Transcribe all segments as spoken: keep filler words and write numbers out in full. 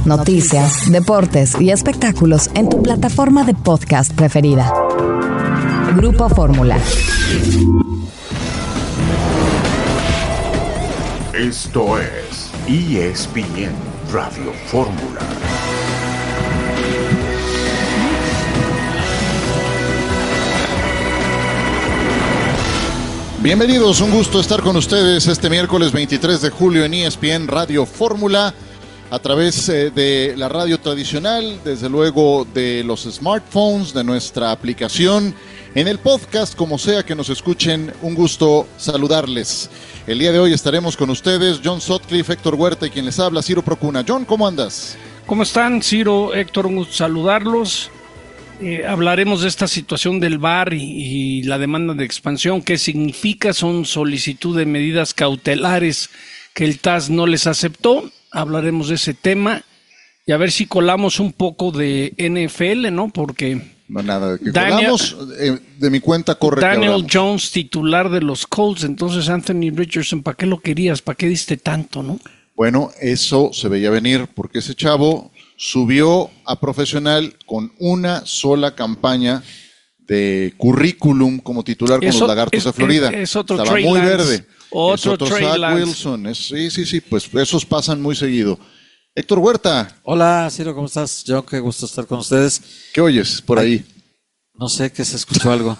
noticias, deportes y espectáculos en tu plataforma de podcast preferida. Grupo Fórmula. Esto es E S P N Radio Fórmula. Bienvenidos, un gusto estar con ustedes este miércoles veintitrés de julio en E S P N Radio Fórmula, a través eh, de la radio tradicional, desde luego de los smartphones, de nuestra aplicación, en el podcast, como sea que nos escuchen, un gusto saludarles. El día de hoy estaremos con ustedes, John Sutcliffe, Héctor Huerta y quien les habla, Ciro Procuna. John, ¿cómo andas? ¿Cómo están, Ciro, Héctor? Un gusto saludarlos. Eh, hablaremos de esta situación del V A R y, y la demanda de expansión. ¿Qué significa? Son solicitud de medidas cautelares que el T A S no les aceptó. Hablaremos de ese tema y a ver si colamos un poco de N F L, ¿no? Porque no, nada, que Daniel, colamos, eh, de mi cuenta corre Daniel Jones, titular de los Colts. Entonces, Anthony Richardson, ¿para qué lo querías? ¿Para qué diste tanto, no? Bueno, eso se veía venir porque ese chavo subió a profesional con una sola campaña de currículum como titular con eso, los Lagartos es, de Florida. Es, es otro Estaba Trey muy Lance, verde. Otro, es otro Trey Zach Lance. Wilson. Es, sí, sí, sí, pues esos pasan muy seguido. Héctor Huerta. Hola, Ciro, ¿cómo estás? Yo, qué gusto estar con ustedes. ¿Qué oyes por Ay, ahí? No sé, que se escuchó algo.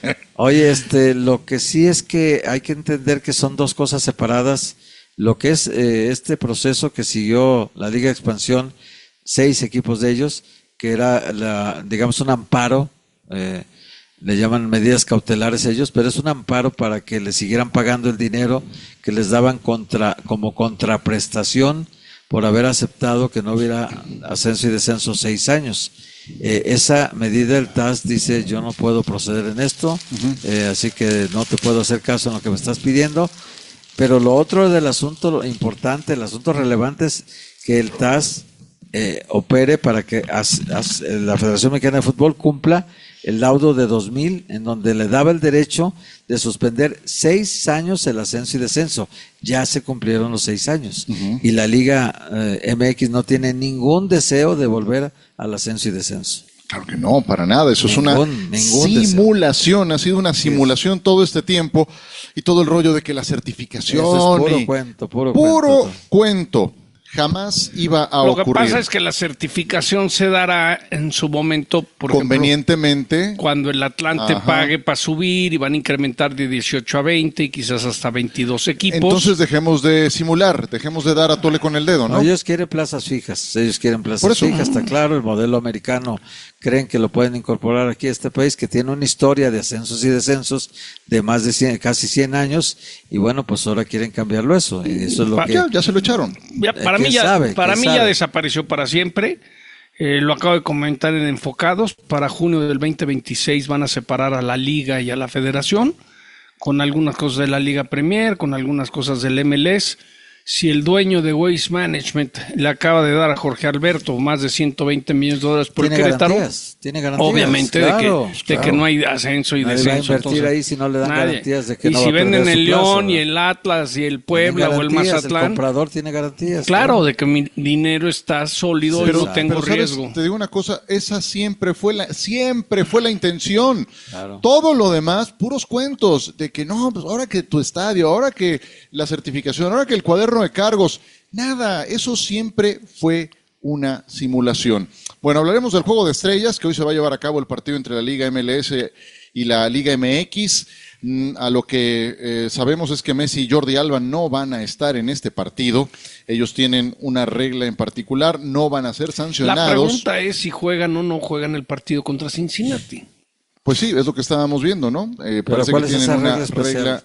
Oye, este, lo que sí es que hay que entender que son dos cosas separadas. Lo que es eh, este proceso que siguió la Liga de Expansión, seis equipos de ellos, que era, la, digamos, un amparo, eh, le llaman medidas cautelares ellos, pero es un amparo para que le siguieran pagando el dinero que les daban contra, como contraprestación por haber aceptado que no hubiera ascenso y descenso seis años. Eh, esa medida del T A S dice, yo no puedo proceder en esto, uh-huh. eh, así que no te puedo hacer caso en lo que me estás pidiendo. Pero lo otro del asunto importante, el asunto relevante es que el T A S eh, opere para que as, as, la Federación Mexicana de Fútbol cumpla el laudo de dos mil, en donde le daba el derecho de suspender seis años el ascenso y descenso. Ya se cumplieron los seis años. Uh-huh. Y la Liga eh, M X no tiene ningún deseo de volver al ascenso y descenso. Claro que no, para nada. Eso ningún, es una simulación. Deseo. Ha sido una simulación todo este tiempo y todo el rollo de que la certificación. Eso es puro y cuento, puro, puro cuento. cuento. Jamás iba a Lo ocurrir. Lo que pasa es que la certificación se dará en su momento, por convenientemente, ejemplo, cuando el Atlante Ajá. pague para subir y van a incrementar de dieciocho a veinte y quizás hasta veintidós equipos. Entonces dejemos de simular, dejemos de dar a tole con el dedo, ¿no? No, ellos quieren plazas fijas, ellos quieren plazas fijas, está claro, el modelo americano creen que lo pueden incorporar aquí a este país, que tiene una historia de ascensos y descensos de más de cien, casi cien años, y bueno, pues ahora quieren cambiarlo eso, y eso es lo para, que... Ya, ya se lo echaron. Ya, para mí, ya, sabe, para mí ya desapareció para siempre, eh, lo acabo de comentar en Enfocados, para junio del veinte veintiséis van a separar a la Liga y a la Federación, con algunas cosas de la Liga Premier, con algunas cosas del M L S. Si el dueño de Waste Management le acaba de dar a Jorge Alberto más de ciento veinte millones de dólares por el Querétaro, tiene garantías, obviamente claro, de, que, claro. de que no hay ascenso y nadie descenso. Va a invertir entonces, ahí si no le dan nadie. garantías de que y no si va a venden perder el su León plazo, y el Atlas y el Puebla o el Mazatlán, el comprador tiene garantías. Claro, claro. de que mi dinero está sólido sí, y no pero, tengo pero, ¿sabes? riesgo. Te digo una cosa, esa siempre fue la, siempre fue la intención. Claro. Todo lo demás, puros cuentos de que no, pues ahora que tu estadio, ahora que la certificación, ahora que el cuaderno de cargos. Nada, eso siempre fue una simulación. Bueno, hablaremos del Juego de Estrellas, que hoy se va a llevar a cabo el partido entre la Liga M L S y la Liga M X. A lo que eh, sabemos es que Messi y Jordi Alba no van a estar en este partido. Ellos tienen una regla en particular, no van a ser sancionados. La pregunta es si juegan o no juegan el partido contra Cincinnati. Pues sí, es lo que estábamos viendo, ¿no? Eh, parece que tienen una regla... regla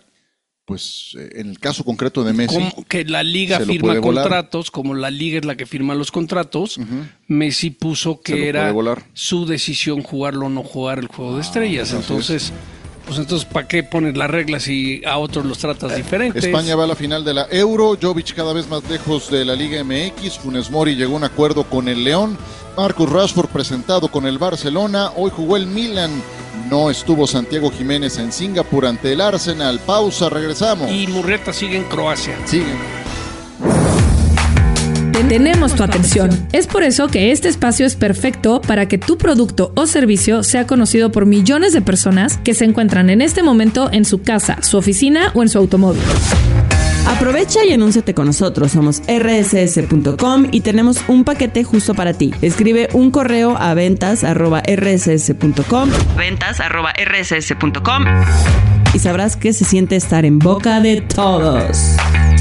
Pues eh, en el caso concreto de Messi, como que la liga firma contratos, como la liga es la que firma los contratos, uh-huh. Messi puso que era su decisión jugarlo o no jugar el Juego de Estrellas. Ah, entonces, pues entonces ¿para qué pones las reglas si a otros los tratas eh, diferentes? España va a la final de la Euro, Jovic cada vez más lejos de la Liga M X, Funes Mori llegó a un acuerdo con el León, Marcus Rashford presentado con el Barcelona, hoy jugó el Milan. No estuvo Santiago Jiménez en Singapur ante el Arsenal. Pausa, regresamos. Y Murrieta sigue en Croacia. Sigue. tenemos tu atención. Es por eso que este espacio es perfecto para que tu producto o servicio sea conocido por millones de personas que se encuentran en este momento en su casa, su oficina o en su automóvil. Aprovecha y anúnciate con nosotros. Somos erre ese ese punto com y tenemos un paquete justo para ti. Escribe un correo a ventas arroba erre ese ese punto com, ventas arroba erre ese ese punto com, y sabrás que se siente estar en boca de todos.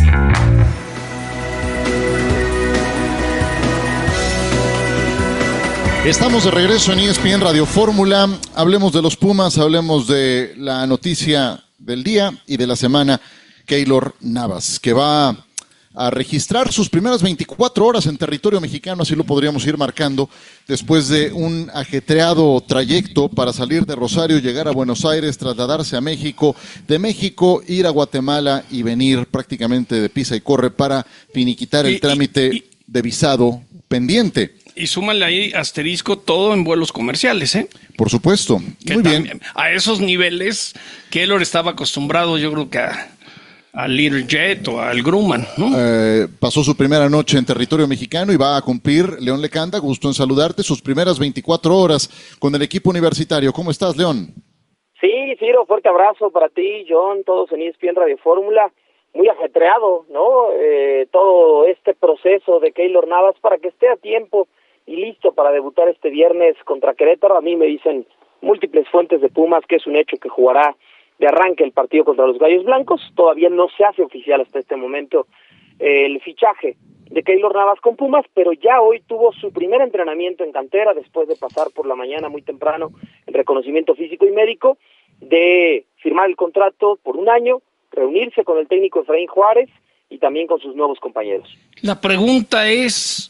Estamos de regreso en E S P N Radio Fórmula. Hablemos de los Pumas, hablemos de la noticia del día y de la semana. Keylor Navas, que va a registrar sus primeras veinticuatro horas en territorio mexicano, así lo podríamos ir marcando, después de un ajetreado trayecto para salir de Rosario, llegar a Buenos Aires, trasladarse a México, de México ir a Guatemala y venir prácticamente de pisa y corre para finiquitar el y, trámite y, y, de visado pendiente. Y súmale ahí asterisco todo en vuelos comerciales, ¿eh? Por supuesto, que muy también, bien. A esos niveles, Keylor estaba acostumbrado, yo creo que a... al Learjet o al Grumman, ¿no? Eh, pasó su primera noche en territorio mexicano y va a cumplir, León Lecanda, gusto en saludarte, sus primeras veinticuatro horas con el equipo universitario. ¿Cómo estás, León? Sí, Ciro, fuerte abrazo para ti, John, todos en E S P N Radio Fórmula. Muy ajetreado, ¿no? Eh, todo este proceso de Keylor Navas para que esté a tiempo y listo para debutar este viernes contra Querétaro. A mí me dicen múltiples fuentes de Pumas que es un hecho que jugará de arranque el partido contra los Gallos Blancos. Todavía no se hace oficial hasta este momento eh, el fichaje de Keylor Navas con Pumas, pero ya hoy tuvo su primer entrenamiento en cantera después de pasar por la mañana muy temprano el reconocimiento físico y médico, de firmar el contrato por un año, reunirse con el técnico Efraín Juárez y también con sus nuevos compañeros. La pregunta es,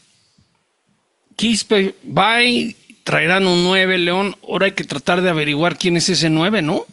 Quispe va y traerán un nueve, León, ahora hay que tratar de averiguar quién es ese nueve, ¿no?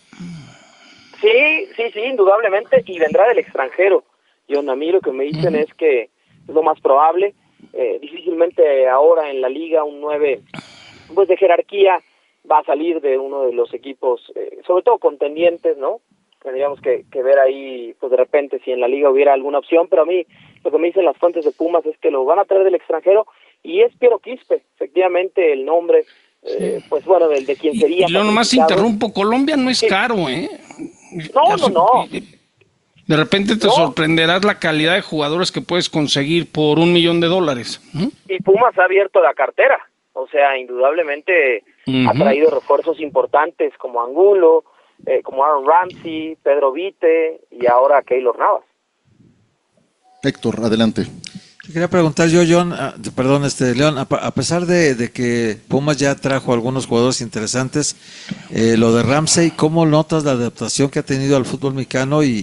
Sí, sí, sí, indudablemente, y vendrá del extranjero. Yo, a mí lo que me dicen uh-huh. es que es lo más probable. Eh, difícilmente ahora en la liga un nueve pues de jerarquía va a salir de uno de los equipos, eh, sobre todo contendientes, ¿no? Tendríamos que, que ver ahí, pues de repente, si en la liga hubiera alguna opción, pero a mí lo que me dicen las fuentes de Pumas es que lo van a traer del extranjero, y es Piero Quispe, efectivamente el nombre, eh, pues bueno, del de quien sería. Y, y lo nomás interrumpo, Colombia no es sí. caro, ¿eh? No, no, no. De repente te no. sorprenderás la calidad de jugadores que puedes conseguir por un millón de dólares. ¿Mm? Y Pumas ha abierto la cartera, o sea, indudablemente uh-huh. ha traído refuerzos importantes como Angulo, eh, como Aaron Ramsey, Pedro Vite y ahora Keylor Navas. Héctor, adelante. Te quería preguntar yo, John, uh, perdón, este León, a, a pesar de, de que Pumas ya trajo algunos jugadores interesantes, eh, lo de Ramsey, ¿cómo notas la adaptación que ha tenido al fútbol mexicano y,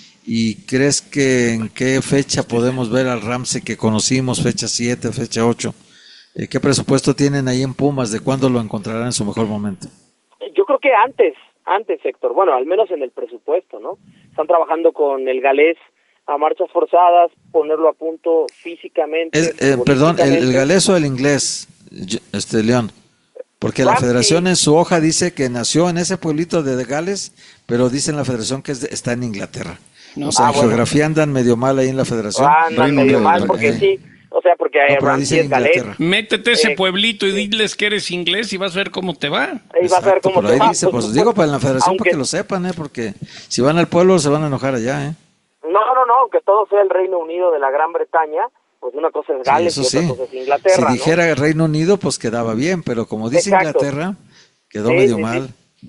y crees que en qué fecha podemos ver al Ramsey que conocimos, fecha siete, fecha ocho? Eh, ¿Qué presupuesto tienen ahí en Pumas? ¿De cuándo lo encontrarán en su mejor momento? Yo creo que antes, antes, Héctor, bueno, al menos en el presupuesto, ¿no? Están trabajando con el galés a marchas forzadas, ponerlo a punto físicamente. Es, eh, perdón, ¿el, el galés o el inglés, este León? Porque la federación en su hoja dice que nació en ese pueblito de Gales, pero dice en la federación que es de, está en Inglaterra. No. O sea, ah, en bueno. geografía andan medio mal ahí en la federación. Ah, andan Reino medio mal porque eh. sí. O sea, porque hay no, dice es galés. Métete a ese eh, pueblito y diles que eres inglés y vas a ver cómo te va. Y vas a ver cómo te ahí va. Dice, pues, pues digo para la federación aunque, para que lo sepan, ¿eh? Porque si van al pueblo se van a enojar allá, ¿eh? No, no, no, aunque todo sea el Reino Unido de la Gran Bretaña, pues una cosa es Gales sí, y otra sí. cosa es Inglaterra. Si ¿no? dijera Reino Unido, pues quedaba bien, pero como dice Exacto. Inglaterra, quedó sí, medio sí, mal. Sí.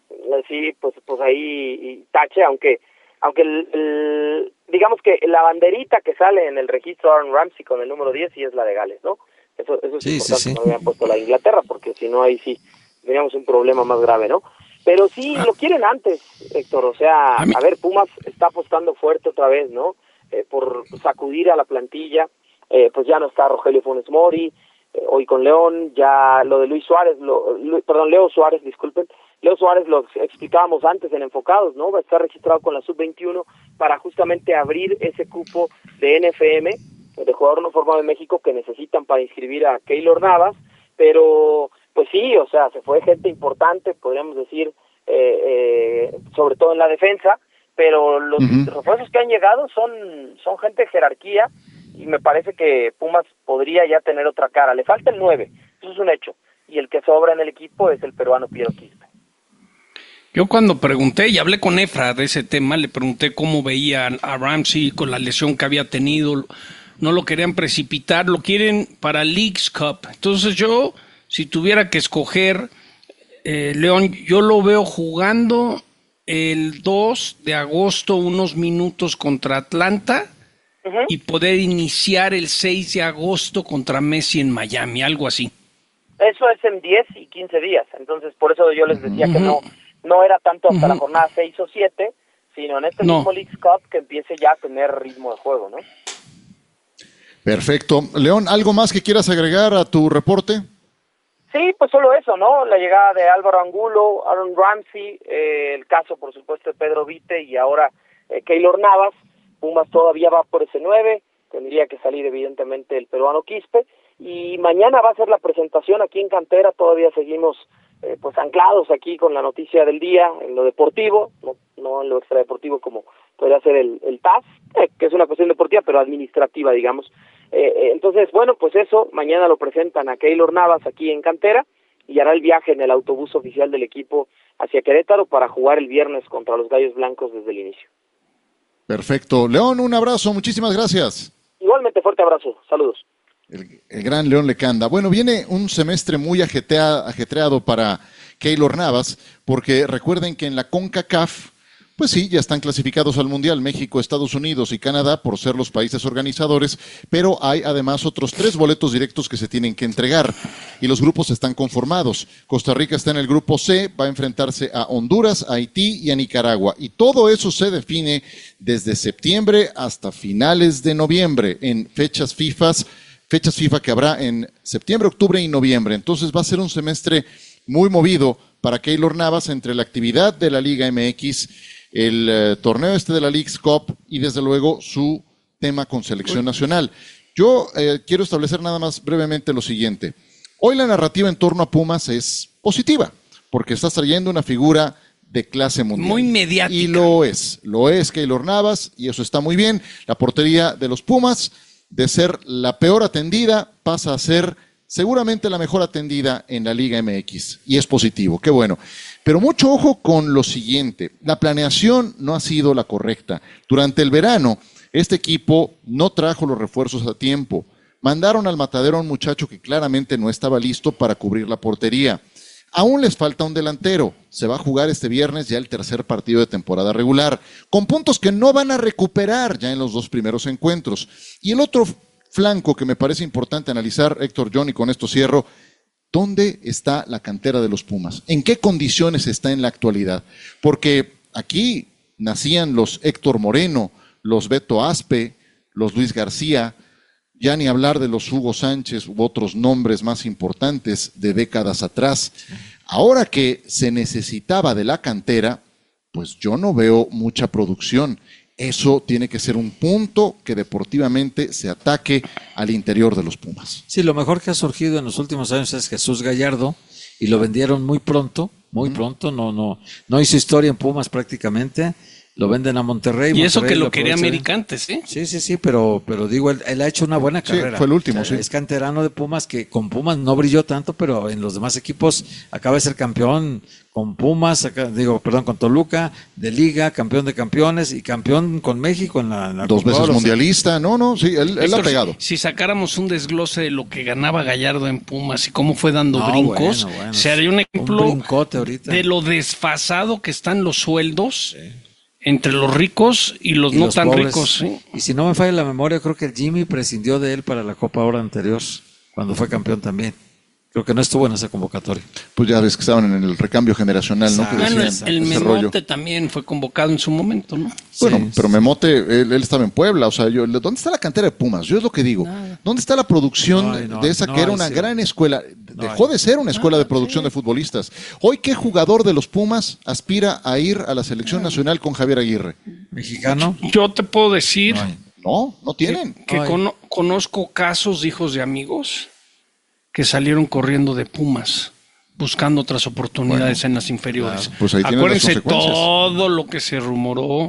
sí, pues pues ahí y tache, aunque aunque el, el, digamos que la banderita que sale en el registro Aaron Ramsey con el número diez sí es la de Gales, ¿no? Eso, eso es sí, importante, sí, sí. no habían puesto la de Inglaterra, porque si no ahí sí teníamos un problema más grave, ¿no? Pero sí, lo quieren antes, Héctor, o sea, a, a ver, Pumas está apostando fuerte otra vez, ¿no? Eh, por sacudir a la plantilla, eh, pues ya no está Rogelio Funes Mori, eh, hoy con León, ya lo de Luis Suárez, lo, Lu, perdón, Leo Suárez, disculpen, Leo Suárez lo explicábamos antes en Enfocados, ¿no? Va a estar registrado con la sub veintiuno para justamente abrir ese cupo de N F M, de jugador no formado en México, que necesitan para inscribir a Keylor Navas, pero pues sí, o sea, se fue gente importante, podríamos decir, eh, eh, sobre todo en la defensa, pero los uh-huh. refuerzos que han llegado son son gente de jerarquía y me parece que Pumas podría ya tener otra cara. Le falta el nueve, eso es un hecho, y el que sobra en el equipo es el peruano Piero Quispe. Yo cuando pregunté y hablé con Efra de ese tema, le pregunté cómo veían a Ramsey con la lesión que había tenido. No lo querían precipitar, lo quieren para Leagues Cup. Entonces yo, si tuviera que escoger, eh, León, yo lo veo jugando el dos de agosto unos minutos contra Atlanta uh-huh. y poder iniciar el seis de agosto contra Messi en Miami, algo así. Eso es en diez y quince días, entonces por eso yo les decía uh-huh. que no no era tanto hasta uh-huh. la jornada seis o siete, sino en este no. mismo Leagues Cup que empiece ya a tener ritmo de juego, ¿no? Perfecto. León, ¿algo más que quieras agregar a tu reporte? Sí, pues solo eso, ¿no? La llegada de Álvaro Angulo, Aaron Ramsey, eh, el caso, por supuesto, de Pedro Vite y ahora eh, Keylor Navas. Pumas todavía va por ese nueve, tendría que salir evidentemente el peruano Quispe, y mañana va a ser la presentación aquí en Cantera. Todavía seguimos eh, pues anclados aquí con la noticia del día, en lo deportivo, no, no en lo extradeportivo como podría ser el, el T A S, eh, que es una cuestión deportiva, pero administrativa, digamos. Eh, entonces, bueno, pues eso, mañana lo presentan a Keylor Navas aquí en Cantera y hará el viaje en el autobús oficial del equipo hacia Querétaro para jugar el viernes contra los Gallos Blancos desde el inicio. Perfecto. León, un abrazo, muchísimas gracias. Igualmente, fuerte abrazo, saludos. El, el gran León Lecanda. Bueno, viene un semestre muy ajetea, ajetreado para Keylor Navas, porque recuerden que en la CONCACAF, pues sí, ya están clasificados al Mundial México, Estados Unidos y Canadá por ser los países organizadores, pero hay además otros tres boletos directos que se tienen que entregar y los grupos están conformados. Costa Rica está en el grupo C, va a enfrentarse a Honduras, a Haití y a Nicaragua, y todo eso se define desde septiembre hasta finales de noviembre en fechas FIFA, fechas FIFA que habrá en septiembre, octubre y noviembre. Entonces va a ser un semestre muy movido para Keylor Navas entre la actividad de la Liga M X, el eh, torneo este de la Leagues Cup y desde luego su tema con selección nacional. Yo eh, quiero establecer nada más brevemente lo siguiente. Hoy la narrativa en torno a Pumas es positiva, porque estás trayendo una figura de clase mundial. Muy mediática. Y lo es, lo es Keylor Navas, y eso está muy bien. La portería de los Pumas, de ser la peor atendida, pasa a ser seguramente la mejor atendida en la Liga M X, y es positivo, qué bueno. Pero mucho ojo con lo siguiente, la planeación no ha sido la correcta. Durante el verano, este equipo no trajo los refuerzos a tiempo. Mandaron al matadero a un muchacho que claramente no estaba listo para cubrir la portería. Aún les falta un delantero. Se va a jugar este viernes ya el tercer partido de temporada regular, con puntos que no van a recuperar ya en los dos primeros encuentros. Y el otro flanco que me parece importante analizar, Héctor, John, y con esto cierro, ¿dónde está la cantera de los Pumas? ¿En qué condiciones está en la actualidad? Porque aquí nacían los Héctor Moreno, los Beto Aspe, los Luis García, ya ni hablar de los Hugo Sánchez u otros nombres más importantes de décadas atrás. Ahora que se necesitaba de la cantera, pues yo no veo mucha producción. Eso tiene que ser un punto que deportivamente se ataque al interior de los Pumas. Sí, lo mejor que ha surgido en los últimos años es Jesús Gallardo, y lo vendieron muy pronto, muy uh-huh. pronto, no, no, no hizo historia en Pumas prácticamente. Lo venden a Monterrey. Y Monterrey eso que lo, lo quería Americantes, ¿eh? Sí, sí, sí, pero, pero digo, él, él ha hecho una buena carrera. Sí, fue el último, o sea, sí. Es canterano de Pumas, que con Pumas no brilló tanto, pero en los demás equipos acaba de ser campeón con Pumas, acá, digo, perdón, con Toluca, de Liga, campeón de campeones y campeón con México en la, en la Dos veces Oro, mundialista, no, no, sí, él, él ha pegado. Si, si sacáramos un desglose de lo que ganaba Gallardo en Pumas y cómo fue dando no, brincos, bueno, bueno, se haría un ejemplo un ahorita. de lo desfasado que están los sueldos. Sí. Entre los ricos y los y no los tan pobres. Ricos. ¿Sí? Y si no me falla la memoria, creo que el Jimmy prescindió de él para la Copa Oro anterior, cuando fue campeón también. Creo que no estuvo en esa convocatoria. Pues ya ves que estaban en el recambio generacional, exacto, ¿no? Que decían, el el Memote rollo. También fue convocado en su momento, ¿no? Bueno, sí, pero sí. Memote, él, él estaba en Puebla, o sea, yo, ¿dónde está la cantera de Pumas? Yo es lo que digo. Nada. ¿Dónde está la producción no, no, de esa no, que era una sí. gran escuela? Dejó no de ser una escuela ah, de producción sí. de futbolistas. Hoy, ¿qué jugador de los Pumas aspira a ir a la selección ah. nacional con Javier Aguirre? ¿Mexicano? Yo te puedo decir... No, no, no tienen. Que, que cono- conozco casos de hijos de amigos que salieron corriendo de Pumas, buscando otras oportunidades bueno, en las inferiores. Claro, pues ahí acuérdense todo lo que se rumoró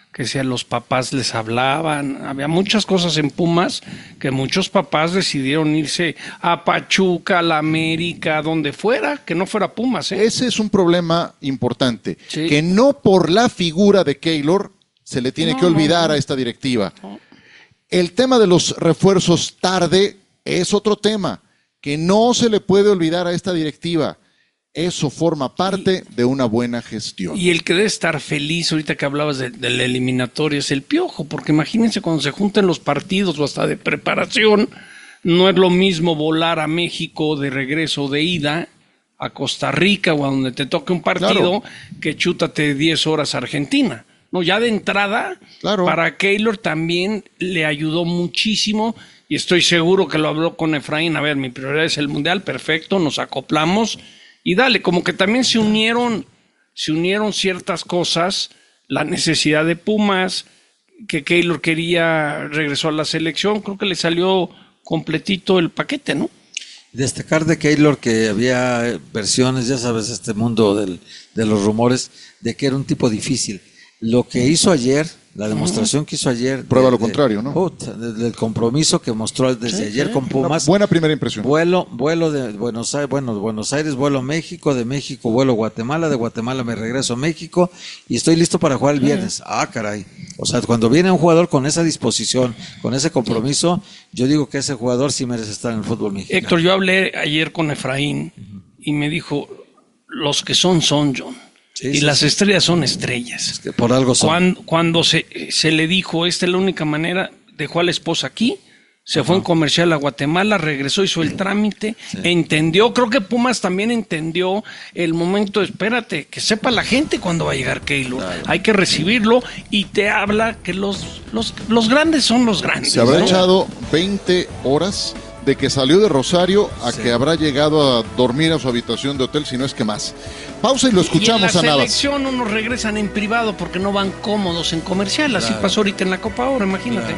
que si a los papás les hablaban, había muchas cosas en Pumas que muchos papás decidieron irse a Pachuca, a la América, donde fuera, que no fuera Pumas, ¿eh? Ese es un problema importante, sí. que no por la figura de Keylor se le tiene no, que olvidar no, no. a esta directiva. No. El tema de los refuerzos tarde es otro tema, que no se le puede olvidar a esta directiva. Eso forma parte y, de una buena gestión. Y el que debe estar feliz, ahorita que hablabas de, de la eliminatoria, es el Piojo, porque imagínense cuando se junten los partidos o hasta de preparación, no es lo mismo volar a México de regreso o de ida, a Costa Rica o a donde te toque un partido, claro, que chútate diez horas a Argentina. No, ya de entrada, claro, para Keylor también le ayudó muchísimo, y estoy seguro que lo habló con Efraín. A ver, mi prioridad es el Mundial, perfecto, nos acoplamos. Y dale, como que también se unieron, se unieron ciertas cosas, la necesidad de Pumas, que Keylor quería, regresó a la selección, creo que le salió completito el paquete, ¿no? Destacar de Keylor que había versiones, ya sabes, este mundo del, de los rumores, de que era un tipo difícil. Lo que hizo ayer, la demostración que hizo ayer... Prueba de, lo contrario, ¿no? Uh, del compromiso que mostró desde sí, ayer sí. con Pumas. Una buena primera impresión. Vuelo, vuelo de Buenos Aires, bueno, Buenos Aires, vuelo a México, de México vuelo a Guatemala, de Guatemala me regreso a México y estoy listo para jugar el viernes. Ah, caray. O sea, cuando viene un jugador con esa disposición, con ese compromiso, yo digo que ese jugador sí merece estar en el fútbol mexicano. Héctor, yo hablé ayer con Efraín uh-huh. y me dijo, los que son, son, John. Sí, y sí, las sí. estrellas son estrellas. Es que por algo son. Cuando, cuando se, se le dijo, esta es la única manera, dejó a la esposa aquí, se Ajá. fue en comercial a Guatemala, regresó, hizo el trámite, sí. entendió, creo que Pumas también entendió el momento, espérate, que sepa la gente cuándo va a llegar Keylor, claro. hay que recibirlo, y te habla que los, los, los grandes son los grandes. Se habrá ¿no? echado veinte horas de que salió de Rosario a sí. que habrá llegado a dormir a su habitación de hotel, si no es que más. Pausa y lo escuchamos a Navas. Y en la selección unos regresan en privado porque no van cómodos en comercial. Claro. Así pasó ahorita en la Copa Oro, imagínate.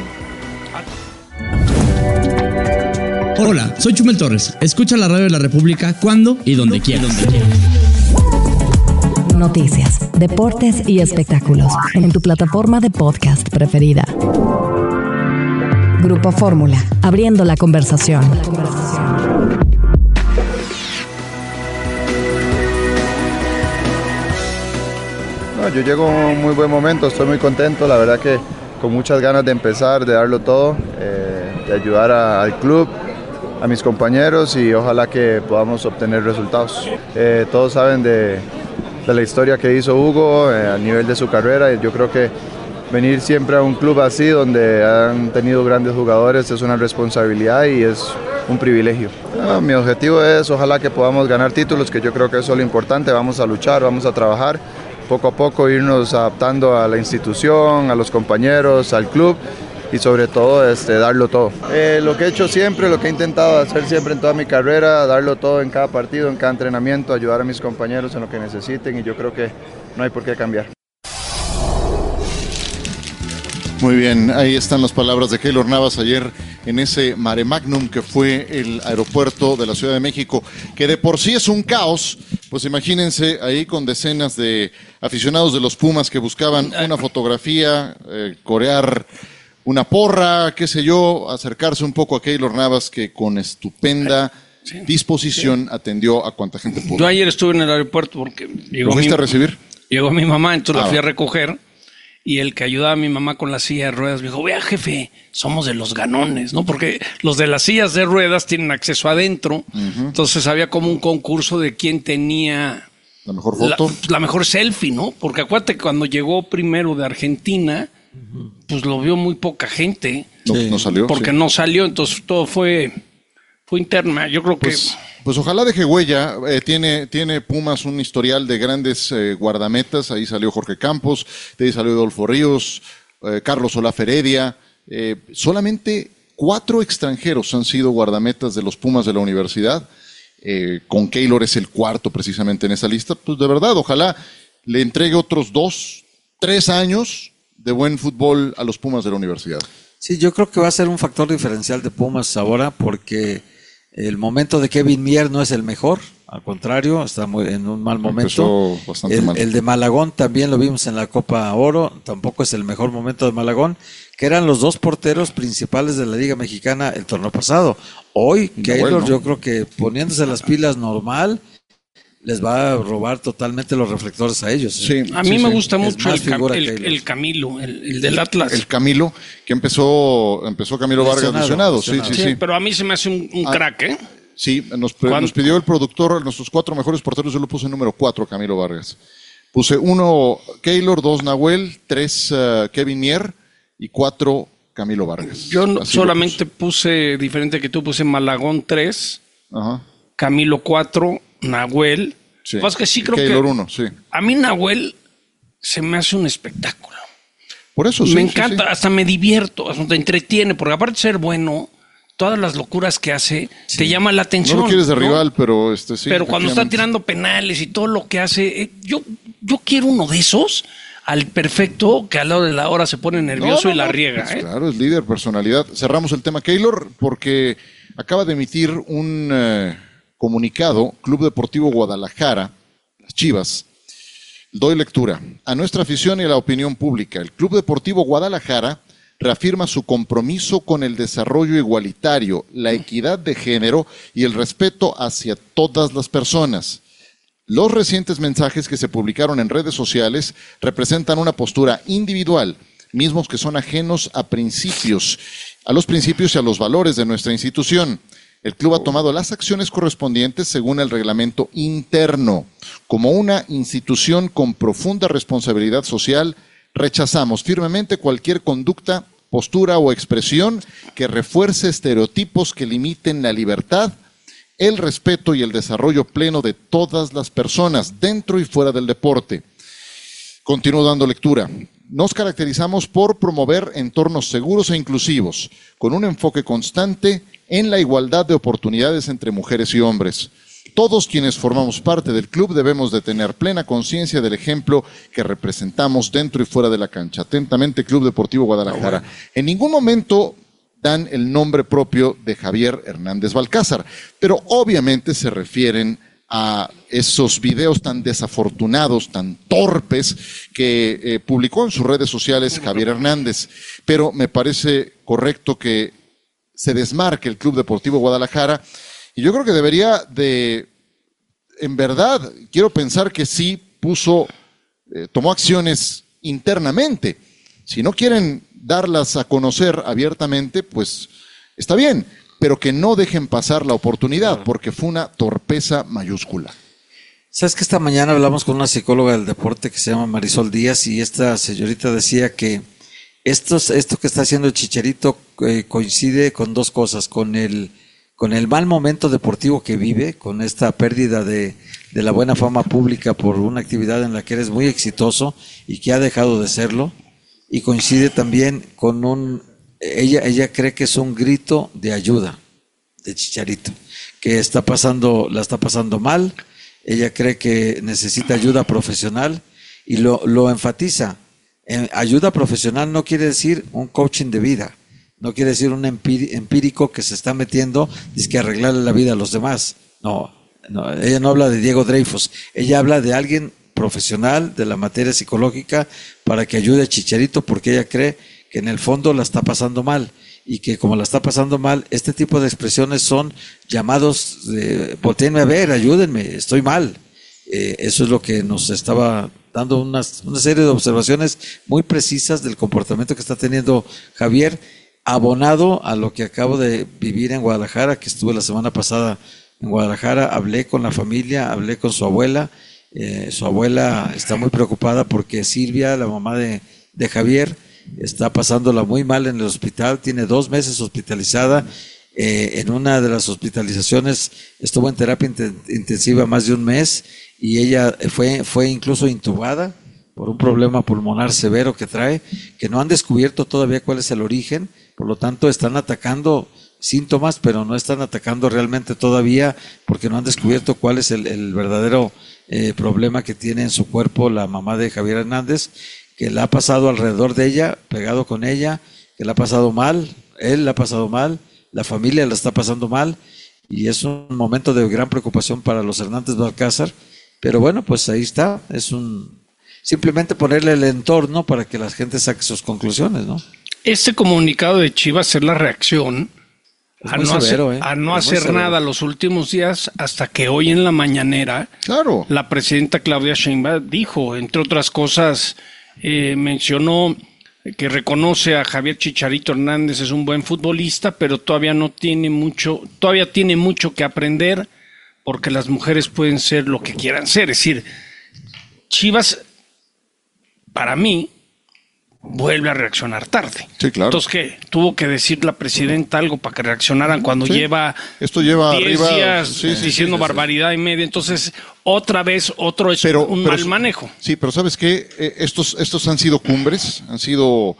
Claro. Hola, soy Chumel Torres. Escucha la radio de la República cuando y donde quieras. Noticias, deportes y espectáculos en tu plataforma de podcast preferida. Grupo Fórmula, abriendo la conversación. La conversación. No, yo llego a un muy buen momento, estoy muy contento, la verdad que con muchas ganas de empezar, de darlo todo, eh, de ayudar a, al club, a mis compañeros y ojalá que podamos obtener resultados. Eh, todos saben de, de la historia que hizo Hugo eh, a nivel de su carrera, y yo creo que venir siempre a un club así donde han tenido grandes jugadores es una responsabilidad y es un privilegio. Ah, mi objetivo es ojalá que podamos ganar títulos, que yo creo que eso es lo importante. Vamos a luchar, vamos a trabajar, poco a poco irnos adaptando a la institución, a los compañeros, al club y sobre todo este, darlo todo. Eh, lo que he hecho siempre, lo que he intentado hacer siempre en toda mi carrera, darlo todo en cada partido, en cada entrenamiento, ayudar a mis compañeros en lo que necesiten, y yo creo que no hay por qué cambiar. Muy bien, ahí están las palabras de Keylor Navas ayer en ese mare magnum que fue el aeropuerto de la Ciudad de México, que de por sí es un caos. Pues imagínense ahí con decenas de aficionados de los Pumas que buscaban una fotografía, eh, corear una porra, qué sé yo, acercarse un poco a Keylor Navas, que con estupenda sí, disposición sí. atendió a cuanta gente pudo. Yo ayer estuve en el aeropuerto porque llegó ¿Lo fuiste mi, a recibir? Llegó mi mamá, entonces ah, la fui a recoger. Y el que ayudaba a mi mamá con la silla de ruedas me dijo, vea jefe, somos de los ganones, ¿no? Porque los de las sillas de ruedas tienen acceso adentro, uh-huh. entonces había como un concurso de quién tenía la mejor foto, la, la mejor selfie, ¿no? Porque acuérdate que cuando llegó primero de Argentina, uh-huh. pues lo vio muy poca gente. No, sí. no salió. Porque sí. no salió, entonces todo fue, fue interna. Yo creo pues, que... Pues ojalá deje huella. Eh, tiene, tiene Pumas un historial de grandes eh, guardametas. Ahí salió Jorge Campos, de ahí salió Adolfo Ríos, eh, Carlos Olaf Heredia. Eh, solamente cuatro extranjeros han sido guardametas de los Pumas de la universidad. Eh, con Keylor es el cuarto precisamente en esa lista. Pues de verdad, ojalá le entregue otros dos, tres años de buen fútbol a los Pumas de la universidad. Sí, yo creo que va a ser un factor diferencial de Pumas ahora porque... El momento de Kevin Mier no es el mejor, al contrario, está muy, en un mal momento. Empezó bastante el, mal. el de Malagón también lo vimos en la Copa Oro, tampoco es el mejor momento de Malagón, que eran los dos porteros principales de la Liga Mexicana el torneo pasado. Hoy, Keylor, bueno. yo creo que poniéndose las pilas normal, les va a robar totalmente los reflectores a ellos. Sí, a mí sí, me sí. gusta mucho el, Cam, el, el Camilo, el, el del Atlas. El Camilo, que empezó empezó Camilo Vargas lesionado. Sí, sí, sí, sí. Pero a mí se me hace un, un ah, crack, ¿eh? Sí, nos, nos pidió el productor nuestros cuatro mejores porteros, yo lo puse en número cuatro, Camilo Vargas. Puse uno Keylor, dos Nahuel, tres uh, Kevin Mier y cuatro Camilo Vargas. Yo no, solamente puse, diferente que tú, puse Malagón tres, Ajá. Camilo cuatro, Nahuel. Sí. Pues que sí creo Keylor que uno, sí. A mí Nahuel se me hace un espectáculo. Por eso sí. Me encanta, sí, sí. hasta me divierto, hasta te entretiene, porque aparte de ser bueno, todas las locuras que hace sí. te llama la atención. No lo quieres de ¿no? rival, pero este sí. Pero cuando está tirando penales y todo lo que hace, eh, yo, yo quiero uno de esos al perfecto que al lado de la hora se pone nervioso no, no, y la no, riega. Pues ¿eh? Claro, es líder, personalidad. Cerramos el tema Keylor porque acaba de emitir un eh, comunicado Club Deportivo Guadalajara, las Chivas. Doy lectura. A nuestra afición y a la opinión pública, el Club Deportivo Guadalajara reafirma su compromiso con el desarrollo igualitario, la equidad de género y el respeto hacia todas las personas. Los recientes mensajes que se publicaron en redes sociales representan una postura individual, mismos que son ajenos a principios, a los principios y a los valores de nuestra institución. El club ha tomado las acciones correspondientes según el reglamento interno. Como una institución con profunda responsabilidad social, rechazamos firmemente cualquier conducta, postura o expresión que refuerce estereotipos que limiten la libertad, el respeto y el desarrollo pleno de todas las personas, dentro y fuera del deporte. Continúo dando lectura. Nos caracterizamos por promover entornos seguros e inclusivos, con un enfoque constante en la igualdad de oportunidades entre mujeres y hombres. Todos quienes formamos parte del club debemos de tener plena conciencia del ejemplo que representamos dentro y fuera de la cancha. Atentamente, Club Deportivo Guadalajara. En ningún momento dan el nombre propio de Javier Hernández Balcázar, pero obviamente se refieren a esos videos tan desafortunados, tan torpes, que eh, publicó en sus redes sociales Javier Hernández. Pero me parece correcto que se desmarque el Club Deportivo Guadalajara, y yo creo que debería de, en verdad, quiero pensar que sí puso, eh, tomó acciones internamente. Si no quieren darlas a conocer abiertamente, pues está bien, pero que no dejen pasar la oportunidad, porque fue una torpeza mayúscula. Sabes que esta mañana hablamos con una psicóloga del deporte que se llama Marisol Díaz, y esta señorita decía que esto, esto que está haciendo el Chicharito eh, coincide con dos cosas, con el, con el mal momento deportivo que vive, con esta pérdida de, de la buena fama pública por una actividad en la que eres muy exitoso y que ha dejado de serlo, y coincide también con un, ella, ella cree que es un grito de ayuda de Chicharito, que está pasando, la está pasando mal, ella cree que necesita ayuda profesional y lo, lo enfatiza. Ayuda profesional no quiere decir un coaching de vida, no quiere decir un empírico que se está metiendo y que arreglarle la vida a los demás. No, no, ella no habla de Diego Dreyfus, ella habla de alguien profesional de la materia psicológica para que ayude a Chicharito, porque ella cree que en el fondo la está pasando mal, y que como la está pasando mal, este tipo de expresiones son llamados de voltéenme a ver, ayúdenme, estoy mal. Eh, eso es lo que nos estaba dando unas, una serie de observaciones muy precisas del comportamiento que está teniendo Javier, abonado a lo que acabo de vivir en Guadalajara, que estuve la semana pasada en Guadalajara, hablé con la familia, hablé con su abuela, eh, su abuela está muy preocupada porque Silvia, la mamá de, de Javier, está pasándola muy mal en el hospital, tiene dos meses hospitalizada, eh, en una de las hospitalizaciones estuvo en terapia intensiva más de un mes, y ella fue, fue incluso intubada por un problema pulmonar severo que trae, que no han descubierto todavía cuál es el origen, por lo tanto están atacando síntomas, pero no están atacando realmente todavía, porque no han descubierto cuál es el, el verdadero eh, problema que tiene en su cuerpo la mamá de Javier Hernández, que la ha pasado alrededor de ella, pegado con ella, que la ha pasado mal, él la ha pasado mal, la familia la está pasando mal, y es un momento de gran preocupación para los Hernández Balcázar, pero bueno, pues ahí está, es un simplemente ponerle el entorno para que la gente saque sus conclusiones, ¿no? Este comunicado de Chivas es la reacción a no, severo, hacer, eh. a no hacer nada los últimos días, hasta que hoy en la mañanera, claro, la presidenta Claudia Sheinbaum dijo, entre otras cosas, eh, mencionó que reconoce a Javier Chicharito Hernández, es un buen futbolista, pero todavía no tiene mucho, todavía tiene mucho que aprender, porque las mujeres pueden ser lo que quieran ser. Es decir, Chivas, para mí, vuelve a reaccionar tarde. Sí, claro. Entonces, ¿qué? Tuvo que decir la presidenta algo para que reaccionaran cuando sí. lleva Esto lleva diez arriba, días sí, sí, diciendo sí, sí, barbaridad sí. y media. Entonces, otra vez, otro es pero, un pero, mal manejo. Sí, pero ¿sabes qué? Eh, estos, estos han sido cumbres, han sido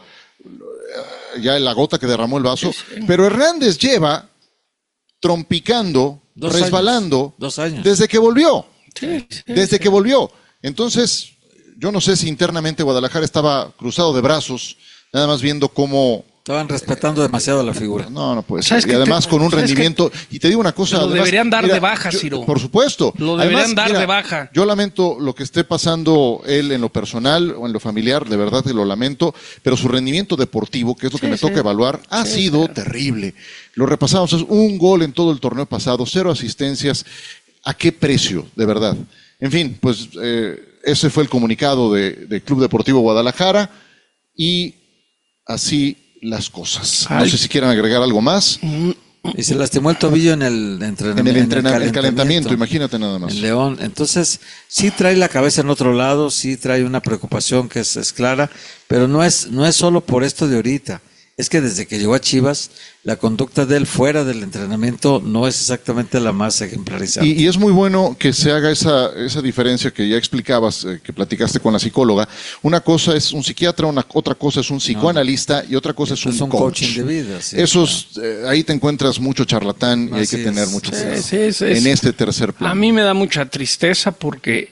ya la gota que derramó el vaso. Sí, sí. Pero Hernández lleva trompicando, dos resbalando años. Dos años. desde que volvió. Sí, sí, desde sí. que volvió. Entonces, yo no sé si internamente Guadalajara estaba cruzado de brazos, nada más viendo cómo... Estaban respetando eh, demasiado la figura. No, no puede ser. Y además te, con un rendimiento... Que, y te digo una cosa... Lo además, deberían dar mira, de baja, yo, Ciro. Por supuesto. Lo deberían además, dar mira, de baja. Yo lamento lo que esté pasando él en lo personal o en lo familiar, de verdad que lo lamento, pero su rendimiento deportivo, que es lo que sí, me sí. toca evaluar, ha sí, sido claro. terrible. Lo repasamos, es un gol en todo el torneo pasado, cero asistencias. ¿A qué precio, de verdad? En fin, pues... Eh, ese fue el comunicado de, de Club Deportivo Guadalajara y así las cosas. No Ay. sé si quieren agregar algo más. Y se lastimó el tobillo en el entrenamiento. En el, entrena en el, calentamiento, el calentamiento, imagínate nada más. En León. Entonces, sí trae la cabeza en otro lado, sí trae una preocupación que es, es clara, pero no es, no es solo por esto de ahorita. Es que desde que llegó a Chivas, la conducta de él fuera del entrenamiento no es exactamente la más ejemplarizada. Y, y es muy bueno que se haga esa, esa diferencia que ya explicabas, eh, que platicaste con la psicóloga. Una cosa es un psiquiatra, una, otra cosa es un psicoanalista no. y otra cosa es un, es un coach. coaching de vida. Sí, Esos, claro. eh, ahí te encuentras mucho charlatán y Así hay que tener es. mucho sí, sí, es, en es, este tercer plano. A mí me da mucha tristeza porque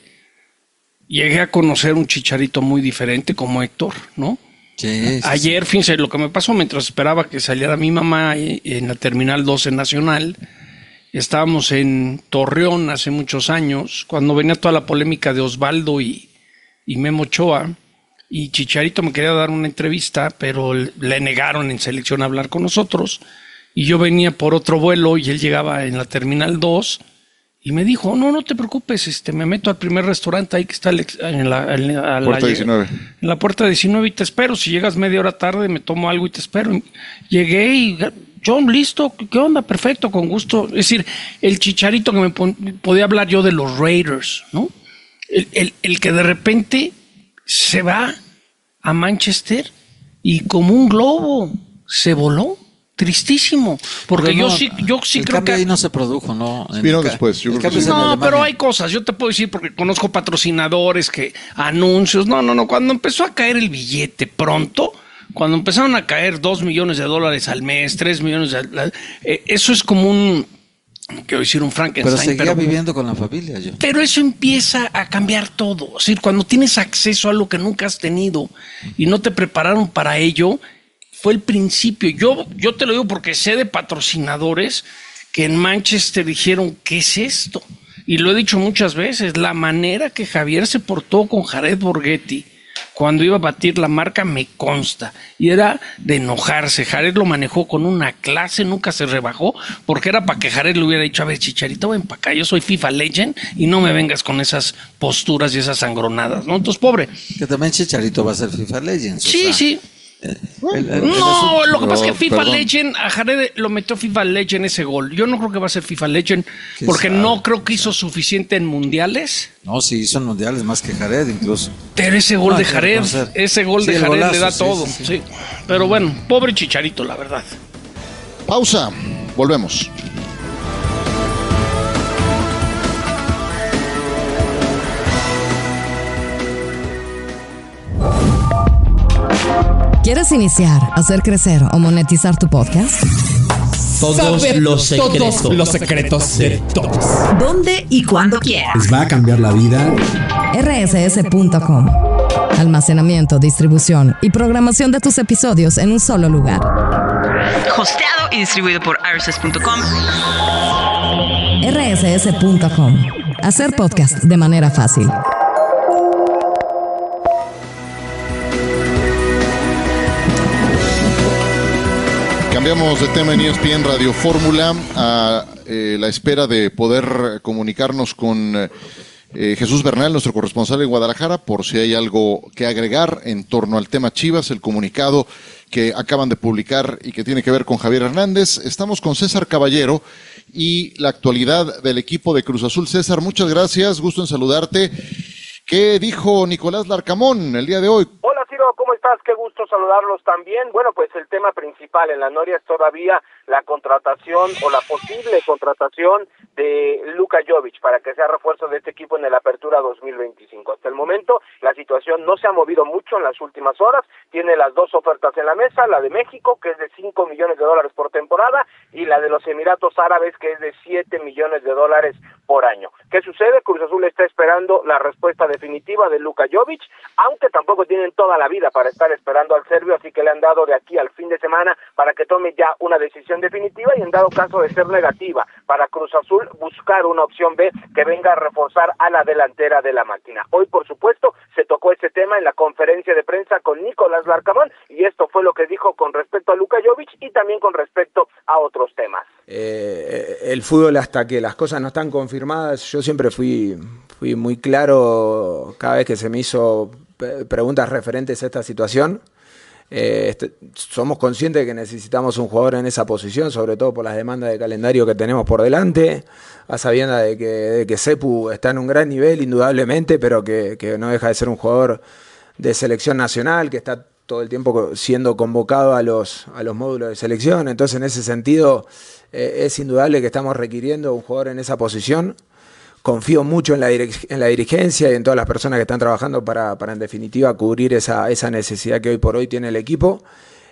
llegué a conocer un Chicharito muy diferente como Héctor, ¿no? Sí, sí, Ayer, sí. fíjense, lo que me pasó mientras esperaba que saliera mi mamá en la Terminal doce Nacional, estábamos en Torreón hace muchos años, cuando venía toda la polémica de Osvaldo y, y Memo Ochoa, y Chicharito me quería dar una entrevista, pero le negaron en selección a hablar con nosotros, y yo venía por otro vuelo y él llegaba en la Terminal dos, y me dijo, no, no te preocupes, este, me meto al primer restaurante ahí que está en la, en la, puerta la, diecinueve. En la puerta diecinueve y te espero. Si llegas media hora tarde, me tomo algo y te espero. Llegué y, John, listo, ¿qué onda? Perfecto, con gusto. Es decir, el Chicharito que me podía hablar yo de los Raiders, ¿no? El, el, el que de repente se va a Manchester y como un globo se voló. Tristísimo, porque no, yo sí, yo sí el creo cambio que ahí no se produjo, ¿no? Vino después. Yo creo que sí. No, pero hay cosas. Yo te puedo decir porque conozco patrocinadores que anuncios. No, no, no. Cuando empezó a caer el billete pronto, cuando empezaron a caer dos millones de dólares al mes, tres millones, de, eh, eso es como un, quiero decir, un Frankenstein. Pero seguía pero, viviendo con la familia, yo. Pero eso empieza a cambiar todo. Es decir, cuando tienes acceso a algo que nunca has tenido y no te prepararon para ello. Fue el principio. Yo, yo te lo digo porque sé de patrocinadores que en Manchester dijeron, ¿qué es esto? Y lo he dicho muchas veces, la manera que Javier se portó con Jared Borghetti cuando iba a batir la marca me consta. Y era de enojarse. Jared lo manejó con una clase, nunca se rebajó, porque era para que Jared le hubiera dicho, a ver, Chicharito, ven para acá, yo soy FIFA Legend y no me vengas con esas posturas y esas sangronadas, ¿no? Entonces, pobre. Que también Chicharito va a ser FIFA Legend. Sí, o sea. sí. El, el, el, no, lo que no, pasa es que FIFA perdón. Legend, a Jared lo metió FIFA Legend ese gol. Yo no creo que va a ser FIFA Legend, porque sabe, no creo que hizo suficiente en mundiales. No, sí hizo en mundiales más que Jared incluso. Pero ese gol no, de Jared, ese gol sí, de Jared golazo, le da sí, todo. Sí, sí. Sí. Pero bueno, pobre Chicharito, la verdad. Pausa, volvemos. ¿Quieres iniciar, hacer crecer o monetizar tu podcast? Todos Saber los secretos. Todos los secretos de todos. ¿Dónde y cuándo quieras? Les va a cambiar la vida. R S S punto com. Almacenamiento, distribución y programación de tus episodios en un solo lugar. Hosteado y distribuido por R S S punto com. erre ese ese punto com. Hacer podcast de manera fácil. Cambiamos de tema en E S P N Radio Fórmula a eh, la espera de poder comunicarnos con eh, Jesús Bernal, nuestro corresponsal en Guadalajara, por si hay algo que agregar en torno al tema Chivas, el comunicado que acaban de publicar y que tiene que ver con Javier Hernández. Estamos con César Caballero y la actualidad del equipo de Cruz Azul. César, muchas gracias, gusto en saludarte. ¿Qué dijo Nicolás Larcamón el día de hoy? Hola Ciro, ¿cómo estás? Qué gusto saludarlos también. Bueno, pues el tema principal en la noria es todavía la contratación o la posible contratación de Luka Jovic para que sea refuerzo de este equipo en el Apertura dos mil veinticinco. Hasta el momento la situación no se ha movido mucho en las últimas horas. Tiene las dos ofertas en la mesa, la de México, que es de cinco millones de dólares por temporada, y la de los Emiratos Árabes, que es de siete millones de dólares por año. ¿Qué sucede? Cruz Azul está esperando la respuesta definitiva de Luka Jovic, aunque tampoco tienen toda la vida para estar esperando al serbio, así que le han dado de aquí al fin de semana para que tome ya una decisión definitiva, y en dado caso de ser negativa para Cruz Azul, buscar una opción B que venga a reforzar a la delantera de la máquina. Hoy, por supuesto, se tocó este tema en la conferencia de prensa con Nicolás Larcamón, y esto fue lo que dijo con respecto a Luka Jovic y también con respecto a otros temas. Eh, el fútbol, hasta que las cosas no están confirmadas, yo siempre fui, fui muy claro cada vez que se me hizo preguntas referentes a esta situación. Eh, este, somos conscientes de que necesitamos un jugador en esa posición, sobre todo por las demandas de calendario que tenemos por delante, a sabiendas de que, de que Sepu está en un gran nivel, indudablemente, pero que, que no deja de ser un jugador de selección nacional, que está todo el tiempo siendo convocado a los, a los módulos de selección. Entonces, en ese sentido, eh, es indudable que estamos requiriendo un jugador en esa posición. Confío mucho en la, direc- en la dirigencia y en todas las personas que están trabajando para, para en definitiva, cubrir esa, esa necesidad que hoy por hoy tiene el equipo.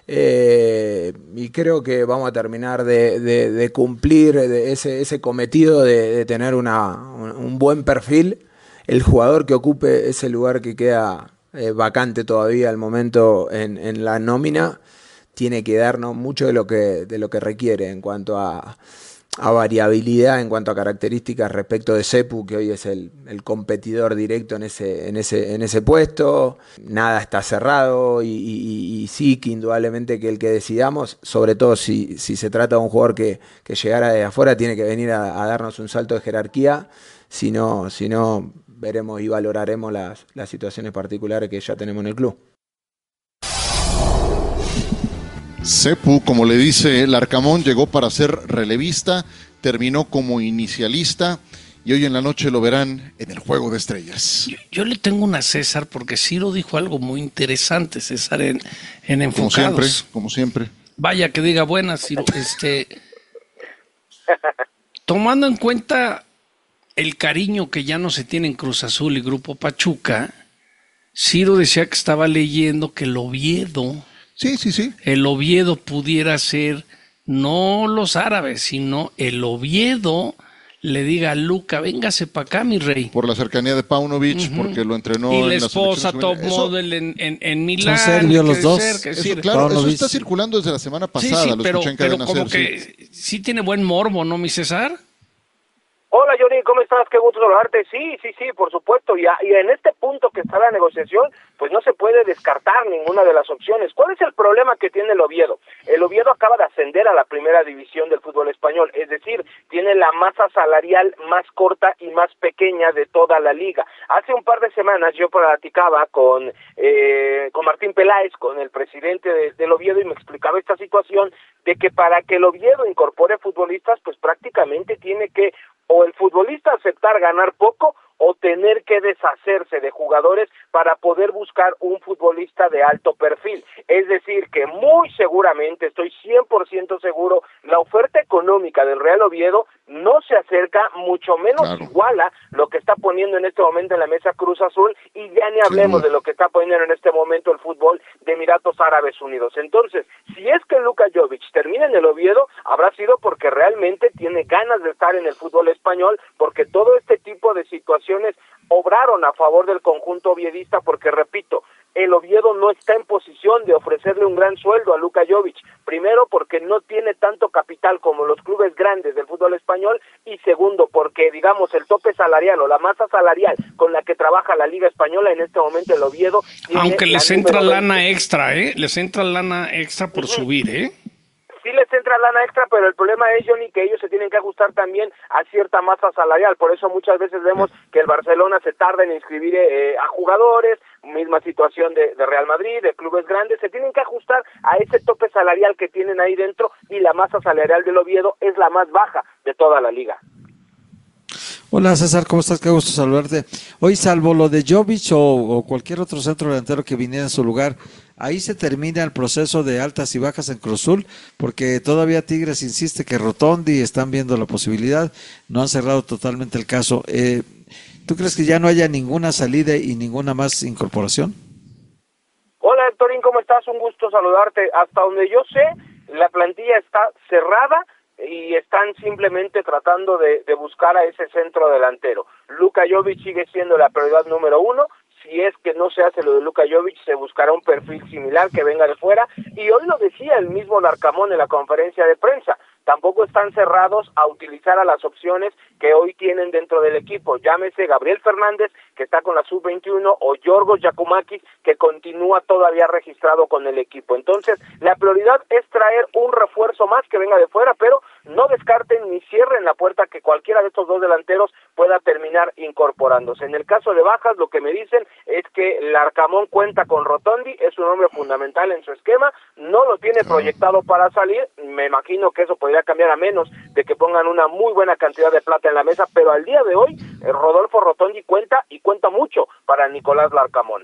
Eh, y creo que vamos a terminar de, de, de cumplir de ese, ese cometido de, de tener una, un, un buen perfil. El jugador que ocupe ese lugar que queda eh, vacante todavía al momento en, en la nómina tiene que darnos mucho de lo que, de lo que requiere en cuanto a... a variabilidad, en cuanto a características respecto de Sepu, que hoy es el, el competidor directo en ese, en ese, en ese puesto. Nada está cerrado y, y, y sí que indudablemente que el que decidamos, sobre todo si, si se trata de un jugador que, que llegara de afuera, tiene que venir a, a darnos un salto de jerarquía, si no, si no veremos y valoraremos las, las situaciones particulares que ya tenemos en el club. Sepu, como le dice Larcamón, llegó para ser relevista, terminó como inicialista y hoy en la noche lo verán en el Juego de Estrellas. Yo, yo le tengo una a César porque Ciro dijo algo muy interesante, César, en, en Enfocados. Como siempre, como siempre. Vaya que diga buenas, Ciro. Este, tomando en cuenta el cariño que ya no se tiene en Cruz Azul y Grupo Pachuca, Ciro decía que estaba leyendo que el Oviedo... Sí, sí, sí. El Oviedo pudiera ser no los árabes, sino el Oviedo le diga a Luka, véngase para acá, mi rey. Por la cercanía de Paunovic, uh-huh. porque lo entrenó y en la esposa top model en, en, en Milán. Son serbios los dos. Ser, eso, decir, claro, eso está circulando desde la semana pasada. Sí, sí, lo pero, escuché en pero Cadena como Ser, que sí. sí tiene buen morbo, ¿no, mi César? Hola Johnny, ¿cómo estás? Qué gusto saludarte. Sí, sí, sí, por supuesto. Y, a, y en este punto que está la negociación, pues no se puede descartar ninguna de las opciones. ¿Cuál es el problema que tiene el Oviedo? El Oviedo acaba de ascender a la primera división del fútbol español, es decir, tiene la masa salarial más corta y más pequeña de toda la liga. Hace un par de semanas yo platicaba con, eh, con Martín Peláez, con el presidente de, del Oviedo, y me explicaba esta situación de que para que el Oviedo incorpore futbolistas, pues prácticamente tiene que o el futbolista aceptar ganar poco o tener que deshacerse de jugadores para poder buscar un futbolista de alto perfil. Es decir, que muy seguramente, estoy cien por ciento seguro, la oferta económica del Real Oviedo no se acerca, mucho menos claro. iguala lo que está poniendo en este momento en la mesa Cruz Azul, y ya ni hablemos sí. de lo que está poniendo en este momento el fútbol de Emiratos Árabes Unidos. Entonces, si es que Luka Jovic termina en el Oviedo, habrá sido porque realmente tiene ganas de estar en el fútbol español, porque todo este tipo de situaciones obraron a favor del conjunto oviedista, porque repito, el Oviedo no está en posición de ofrecerle un gran sueldo a Luka Jovic. Primero, porque no tiene tanto capital como los clubes grandes del fútbol español, y segundo, porque, digamos, el tope salarial o la masa salarial con la que trabaja la Liga Española en este momento, el Oviedo... Aunque les entra lana extra, ¿eh? Les entra lana extra por uh-huh. subir, ¿eh? Sí les entra lana extra, pero el problema es, Johnny, que ellos se tienen que ajustar también a cierta masa salarial. Por eso muchas veces vemos que el Barcelona se tarda en inscribir eh, a jugadores, misma situación de, de Real Madrid, de clubes grandes, se tienen que ajustar a ese tope salarial que tienen ahí dentro, y la masa salarial del Oviedo es la más baja de toda la liga. Hola César, ¿cómo estás? Qué gusto saludarte. Hoy, salvo lo de Jovic o, o cualquier otro centro delantero que viniera en su lugar, ahí se termina el proceso de altas y bajas en Cruz Azul, porque todavía Tigres insiste que Rotondi están viendo la posibilidad, no han cerrado totalmente el caso. Eh, ¿Tú crees que ya no haya ninguna salida y ninguna más incorporación? Hola Héctorín, ¿cómo estás? Un gusto saludarte. Hasta donde yo sé, la plantilla está cerrada y están simplemente tratando de, de buscar a ese centro delantero. Luka Jovic sigue siendo la prioridad número uno. Si es que no se hace lo de Luka Jovic, se buscará un perfil similar que venga de fuera, y hoy lo decía el mismo Larcamón en la conferencia de prensa, tampoco están cerrados a utilizar a las opciones que hoy tienen dentro del equipo, llámese Gabriel Fernández, que está con la sub veintiuno, o Yorgos Giacomakis, que continúa todavía registrado con el equipo. Entonces, la prioridad es traer un refuerzo más que venga de fuera, pero no descarten ni cierren la puerta que cualquiera de estos dos delanteros pueda terminar incorporándose. En el caso de bajas, lo que me dicen es que Larcamón cuenta con Rotondi, es un hombre fundamental en su esquema, no lo tiene proyectado para salir, me imagino que eso podría cambiar a menos de que pongan una muy buena cantidad de plata en la mesa, pero al día de hoy, eh, Rodolfo Rotondi cuenta y cuenta mucho para Nicolás Larcamón.